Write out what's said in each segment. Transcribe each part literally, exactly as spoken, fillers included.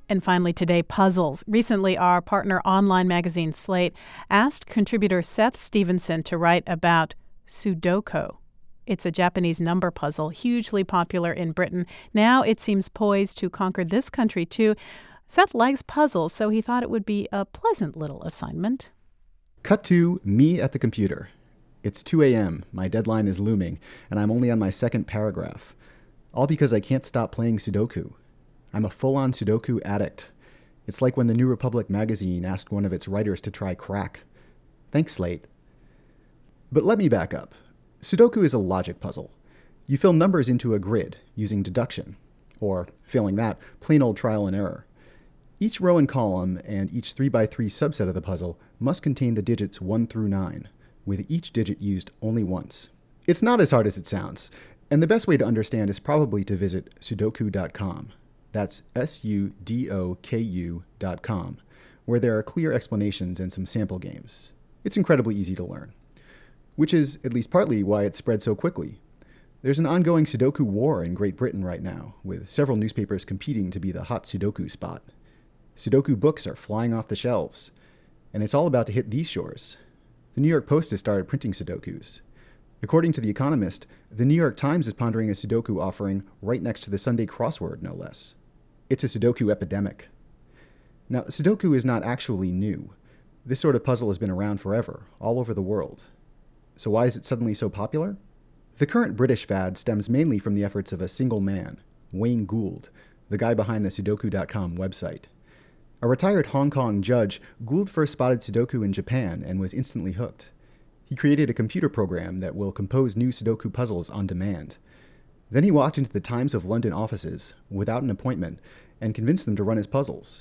And finally today, puzzles. Recently, our partner online magazine Slate asked contributor Seth Stevenson to write about Sudoku. It's a Japanese number puzzle, hugely popular in Britain. Now it seems poised to conquer this country, too. Seth likes puzzles, so he thought it would be a pleasant little assignment. Cut to me at the computer. It's two a.m., my deadline is looming, and I'm only on my second paragraph. All because I can't stop playing Sudoku. I'm a full-on Sudoku addict. It's like when the New Republic magazine asked one of its writers to try crack. Thanks, Slate. But let me back up. Sudoku is a logic puzzle. You fill numbers into a grid using deduction, or, failing that, plain old trial and error. Each row and column and each three by three subset of the puzzle must contain the digits one through nine, with each digit used only once. It's not as hard as it sounds, and the best way to understand is probably to visit sudoku dot com. That's S U D O K U dot com, where there are clear explanations and some sample games. It's incredibly easy to learn, which is at least partly why it spread so quickly. There's an ongoing Sudoku war in Great Britain right now, with several newspapers competing to be the hot Sudoku spot. Sudoku books are flying off the shelves, and it's all about to hit these shores. The New York Post has started printing Sudokus. According to The Economist, the New York Times is pondering a Sudoku offering right next to the Sunday crossword, no less. It's a Sudoku epidemic. Now, Sudoku is not actually new. This sort of puzzle has been around forever, all over the world. So why is it suddenly so popular? The current British fad stems mainly from the efforts of a single man, Wayne Gould, the guy behind the sudoku dot com website. A retired Hong Kong judge, Gould first spotted Sudoku in Japan and was instantly hooked. He created a computer program that will compose new Sudoku puzzles on demand. Then he walked into the Times of London offices, without an appointment, and convinced them to run his puzzles.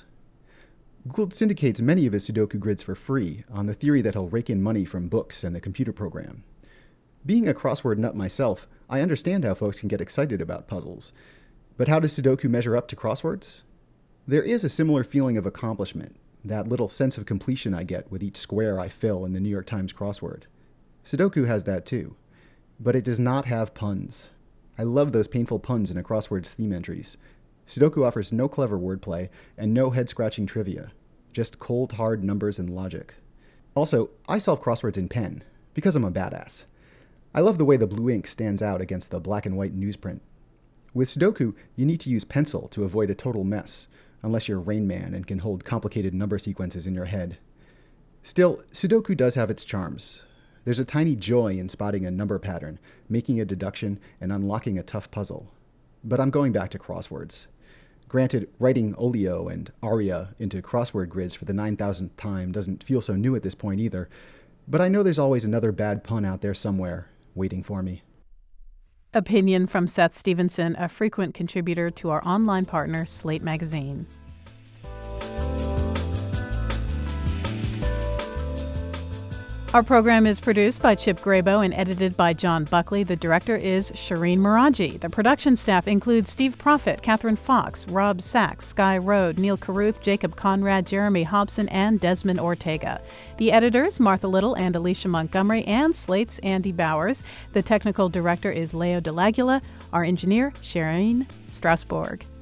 Gould syndicates many of his Sudoku grids for free, on the theory that he'll rake in money from books and the computer program. Being a crossword nut myself, I understand how folks can get excited about puzzles. But how does Sudoku measure up to crosswords? There is a similar feeling of accomplishment, that little sense of completion I get with each square I fill in the New York Times crossword. Sudoku has that too, but it does not have puns. I love those painful puns in a crossword's theme entries. Sudoku offers no clever wordplay and no head-scratching trivia, just cold, hard numbers and logic. Also, I solve crosswords in pen, because I'm a badass. I love the way the blue ink stands out against the black and white newsprint. With Sudoku, you need to use pencil to avoid a total mess, unless you're Rain Man and can hold complicated number sequences in your head. Still, Sudoku does have its charms. There's a tiny joy in spotting a number pattern, making a deduction, and unlocking a tough puzzle. But I'm going back to crosswords. Granted, writing Olio and Aria into crossword grids for the nine thousandth time doesn't feel so new at this point either, but I know there's always another bad pun out there somewhere, waiting for me. Opinion from Seth Stevenson, a frequent contributor to our online partner, Slate Magazine. Our program is produced by Chip Grabo and edited by John Buckley. The director is Shireen Meraji. The production staff includes Steve Proffitt, Catherine Fox, Rob Sachs, Sky Rode, Neil Carruth, Jacob Conrad, Jeremy Hobson, and Desmond Ortega. The editors, Martha Little and Alicia Montgomery, and Slate's Andy Bowers. The technical director is Leo DeLaguila. Our engineer, Shireen Strasbourg.